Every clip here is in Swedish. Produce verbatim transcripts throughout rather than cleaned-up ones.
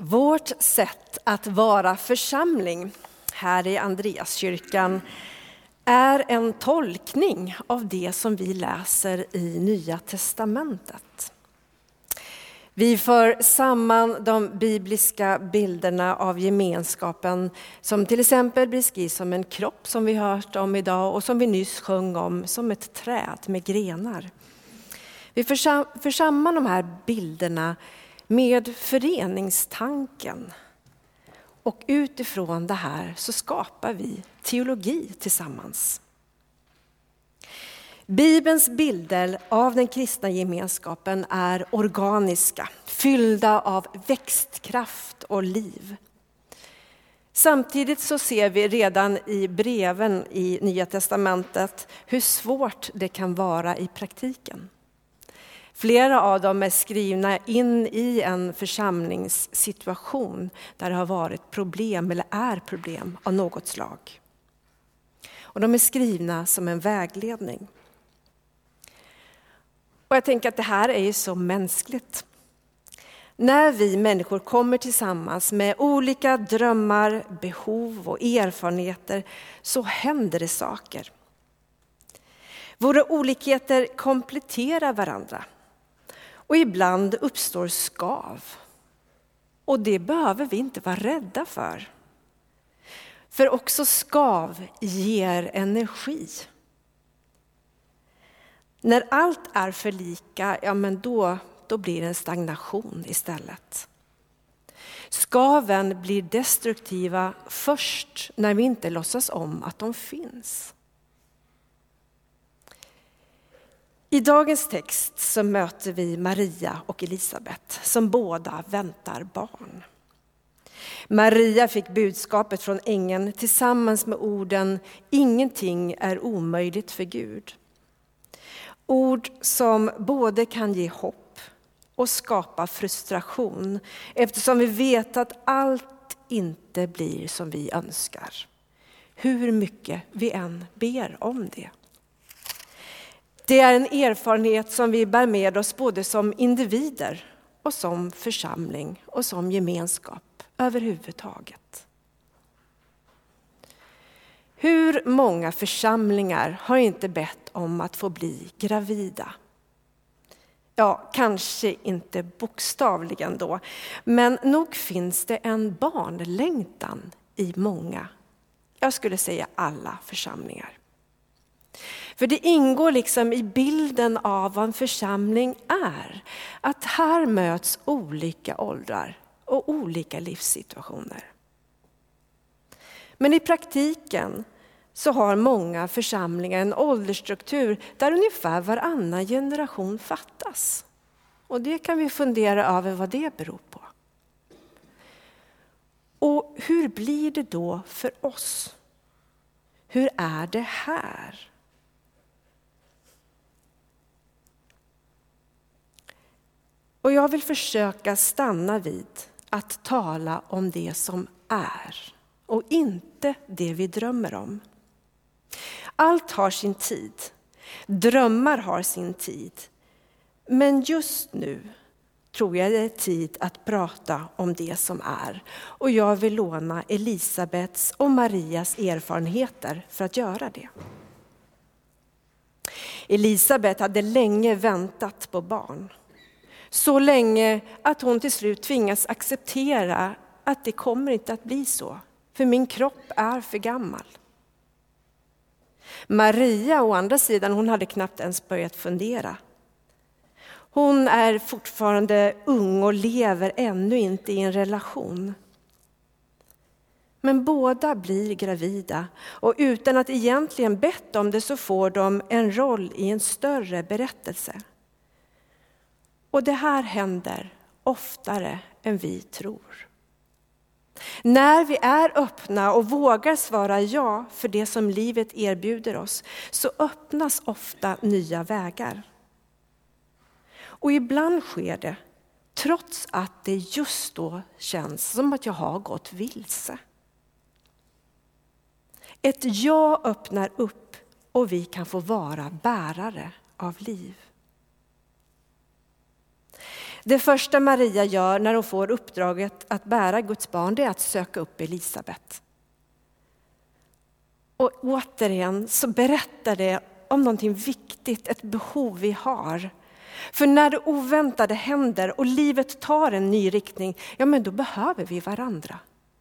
Vårt sätt att vara församling här i Andreaskyrkan är en tolkning av det som vi läser i Nya testamentet. Vi för samman de bibliska bilderna av gemenskapen som till exempel beskrivs som en kropp som vi hört om idag och som vi nyss sjöng om som ett träd med grenar. Vi för, för samman de här bilderna med föreningstanken. Och utifrån det här så skapar vi teologi tillsammans. Bibelns bilder av den kristna gemenskapen är organiska, fyllda av växtkraft och liv. Samtidigt så ser vi redan i breven i Nya testamentet hur svårt det kan vara i praktiken. Flera av dem är skrivna in i en församlingssituation där det har varit problem eller är problem av något slag. Och de är skrivna som en vägledning. Och jag tänker att det här är ju så mänskligt. När vi människor kommer tillsammans med olika drömmar, behov och erfarenheter så händer det saker. Våra olikheter kompletterar varandra. Och ibland uppstår skav. Och det behöver vi inte vara rädda för. För också skav ger energi. När allt är för lika, ja men då, då blir det en stagnation istället. Skaven blir destruktiva först när vi inte låtsas om att de finns. I dagens text så möter vi Maria och Elisabet som båda väntar barn. Maria fick budskapet från ängeln tillsammans med orden ingenting är omöjligt för Gud. Ord som både kan ge hopp och skapa frustration eftersom vi vet att allt inte blir som vi önskar. Hur mycket vi än ber om det. Det är en erfarenhet som vi bär med oss både som individer och som församling och som gemenskap överhuvudtaget. Hur många församlingar har inte bett om att få bli gravida? Ja, kanske inte bokstavligen då, men nog finns det en barnlängtan i många, jag skulle säga alla församlingar. För det ingår liksom i bilden av vad en församling är. Att här möts olika åldrar och olika livssituationer. Men i praktiken så har många församlingar en åldersstruktur där ungefär varannan generation fattas. Och det kan vi fundera över vad det beror på. Och hur blir det då för oss? Hur är det här? Och jag vill försöka stanna vid att tala om det som är och inte det vi drömmer om. Allt har sin tid. Drömmar har sin tid. Men just nu tror jag det är tid att prata om det som är. Och jag vill låna Elisabets och Marias erfarenheter för att göra det. Elisabet hade länge väntat på barn. Så länge att hon till slut tvingas acceptera att det kommer inte att bli så. För min kropp är för gammal. Maria å andra sidan, hon hade knappt ens börjat fundera. Hon är fortfarande ung och lever ännu inte i en relation. Men båda blir gravida och utan att egentligen bett om det så får de en roll i en större berättelse. Och det här händer oftare än vi tror. När vi är öppna och vågar svara ja för det som livet erbjuder oss så öppnas ofta nya vägar. Och ibland sker det trots att det just då känns som att jag har gått vilse. Ett ja öppnar upp och vi kan få vara bärare av liv. Det första Maria gör när hon får uppdraget att bära Guds barn, det är att söka upp Elisabet. Och återigen så berättar det om någonting viktigt, ett behov vi har. För när det oväntade händer och livet tar en ny riktning, ja men då behöver vi varandra.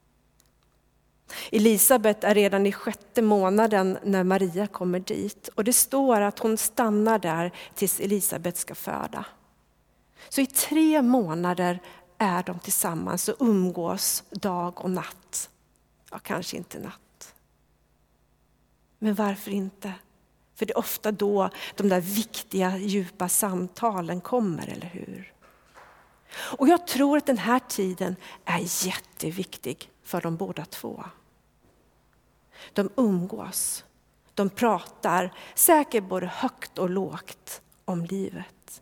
Elisabet är redan i sjätte månaden när Maria kommer dit. Och det står att hon stannar där tills Elisabet ska föda. Så i tre månader är de tillsammans och umgås dag och natt. Ja, kanske inte natt. Men varför inte? För det är ofta då de där viktiga, djupa samtalen kommer, eller hur? Och jag tror att den här tiden är jätteviktig för de båda två. De umgås, de pratar säkert både högt och lågt om livet.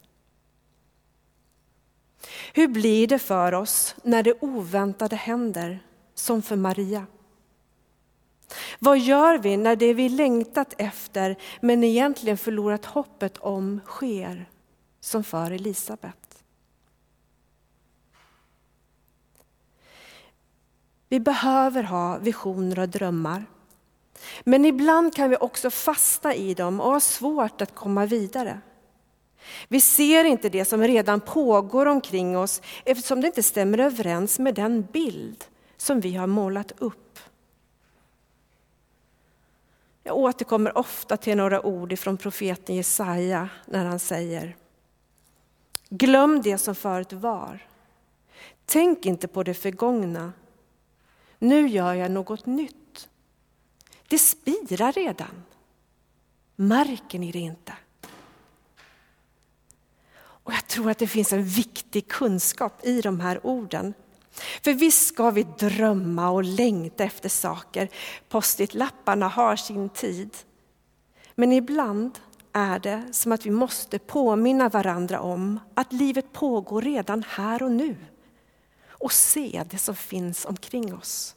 Hur blir det för oss när det oväntade händer, som för Maria? Vad gör vi när det vi längtat efter men egentligen förlorat hoppet om sker, som för Elisabet? Vi behöver ha visioner och drömmar. Men ibland kan vi också fasta i dem och ha svårt att komma vidare. Vi ser inte det som redan pågår omkring oss eftersom det inte stämmer överens med den bild som vi har målat upp. Jag återkommer ofta till några ord från profeten Jesaja när han säger: glöm det som förut var. Tänk inte på det förgångna. Nu gör jag något nytt. Det spirar redan. Märker ni det inte? Och jag tror att det finns en viktig kunskap i de här orden. För visst ska vi drömma och längta efter saker. Post-it-lapparna har sin tid. Men ibland är det som att vi måste påminna varandra om att livet pågår redan här och nu. Och se det som finns omkring oss.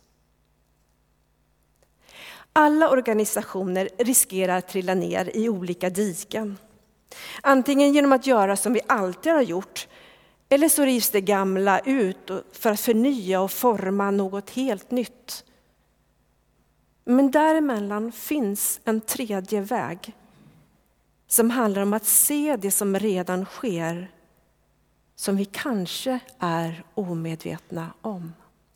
Alla organisationer riskerar att trilla ner i olika diken. Antingen genom att göra som vi alltid har gjort, eller så rivs det gamla ut för att förnya och forma något helt nytt. Men däremellan finns en tredje väg som handlar om att se det som redan sker, som vi kanske är omedvetna om.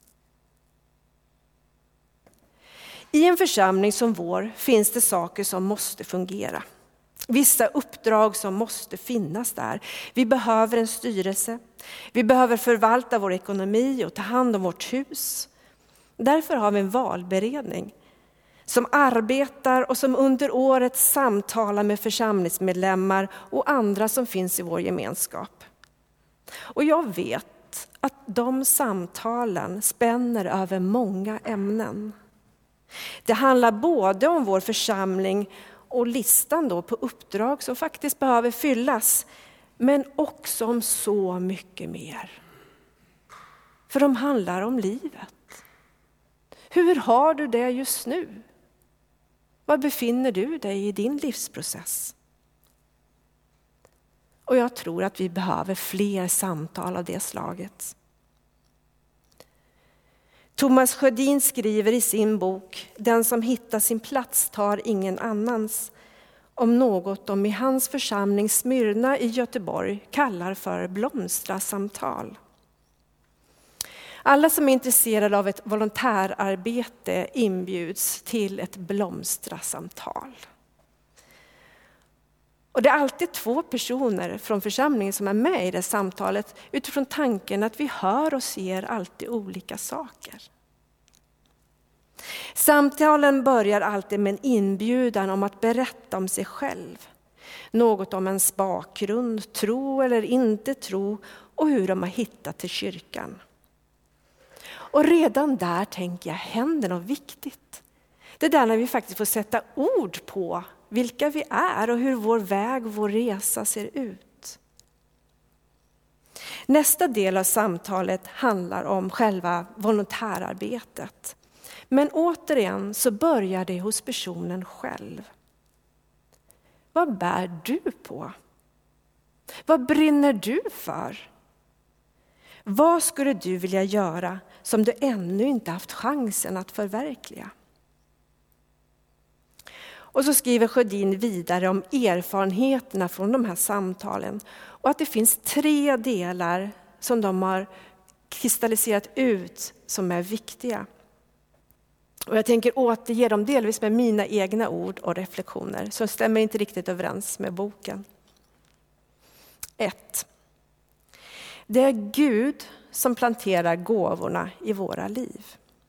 I en församling som vår finns det saker som måste fungera. Vissa uppdrag som måste finnas där. Vi behöver en styrelse. Vi behöver förvalta vår ekonomi och ta hand om vårt hus. Därför har vi en valberedning som arbetar och som under året samtalar med församlingsmedlemmar och andra som finns i vår gemenskap. Och jag vet att de samtalen spänner över många ämnen. Det handlar både om vår församling och listan då på uppdrag som faktiskt behöver fyllas, men också om så mycket mer. För de handlar om livet. Hur har du det just nu? Var befinner du dig i din livsprocess? Och jag tror att vi behöver fler samtal av det slaget. Thomas Sjödin skriver i sin bok Den som hittar sin plats tar ingen annans, om något de i hans församling Smyrna i Göteborg kallar för blomstrasamtal. Alla som är intresserade av ett volontärarbete inbjuds till ett blomstrasamtal. Och det är alltid två personer från församlingen som är med i det samtalet utifrån tanken att vi hör och ser alltid olika saker. Samtalen börjar alltid med en inbjudan om att berätta om sig själv. Något om ens bakgrund, tro eller inte tro och hur de har hittat till kyrkan. Och redan där tänker jag händer något viktigt. Det är där när vi faktiskt får sätta ord på vilka vi är och hur vår väg och vår resa ser ut. Nästa del av samtalet handlar om själva volontärarbetet. Men återigen så börjar det hos personen själv. Vad bär du på? Vad brinner du för? Vad skulle du vilja göra som du ännu inte haft chansen att förverkliga? Och så skriver Sjödin vidare om erfarenheterna från de här samtalen. Och att det finns tre delar som de har kristalliserat ut som är viktiga. Och jag tänker återge dem delvis med mina egna ord och reflektioner som stämmer inte riktigt överens med boken. ett. Det är Gud som planterar gåvorna i våra liv.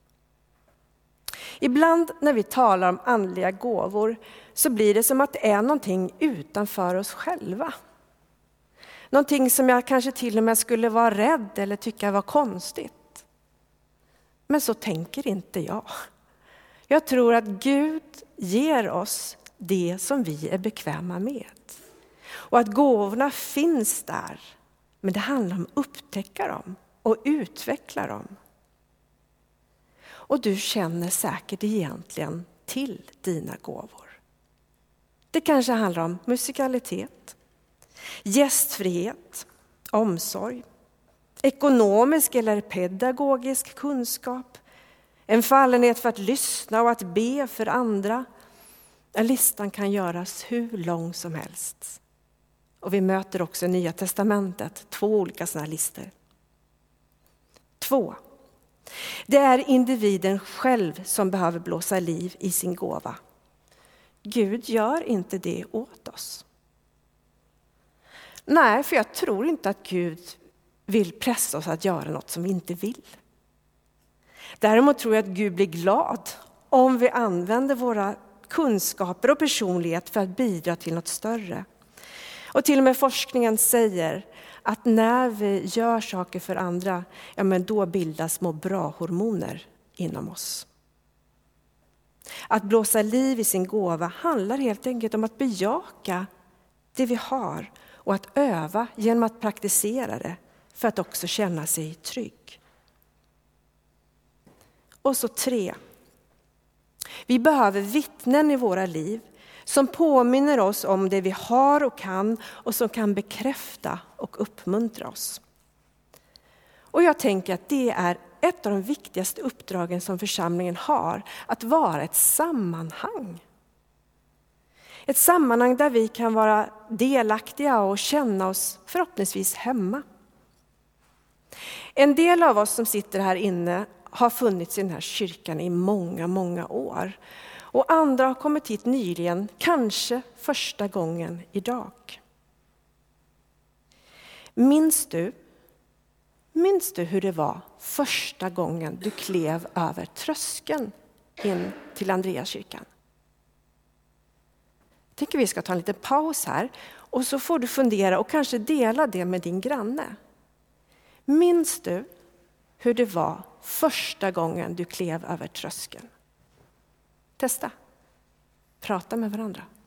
Ibland när vi talar om andliga gåvor så blir det som att det är någonting utanför oss själva. Någonting som jag kanske till och med skulle vara rädd eller tycka var konstigt. Men så tänker inte jag. Jag tror att Gud ger oss det som vi är bekväma med. Och att gåvorna finns där. Men det handlar om att upptäcka dem och utveckla dem. Och du känner säkert egentligen till dina gåvor. Det kanske handlar om musikalitet, gästfrihet, omsorg, ekonomisk eller pedagogisk kunskap, en fallenhet för att lyssna och att be för andra. Listan kan göras hur lång som helst. Och vi möter också i Nya testamentet två olika sådana listor. Två. Det är individen själv som behöver blåsa liv i sin gåva. Gud gör inte det åt oss. Nej, för jag tror inte att Gud vill pressa oss att göra något som vi inte vill. Däremot tror jag att Gud blir glad om vi använder våra kunskaper och personlighet för att bidra till något större. Och till och med forskningen säger att när vi gör saker för andra, ja men då bildas små bra hormoner inom oss. Att blåsa liv i sin gåva handlar helt enkelt om att bejaka det vi har och att öva genom att praktisera det för att också känna sig trygg. Och så tre. Vi behöver vittnen i våra liv som påminner oss om det vi har och kan och som kan bekräfta och uppmuntra oss. Och jag tänker att det är ett av de viktigaste uppdragen som församlingen har, att vara ett sammanhang. Ett sammanhang där vi kan vara delaktiga och känna oss förhoppningsvis hemma. En del av oss som sitter här inne har funnits i den här kyrkan i många, många år. Och andra har kommit hit nyligen, kanske första gången idag. Minns du, minns du hur det var första gången du klev över tröskeln in till Andreaskyrkan? Jag tänker vi ska ta en liten paus här och så får du fundera och kanske dela det med din granne. Minns du hur det var första gången du klev över tröskeln? Testa. Prata med varandra.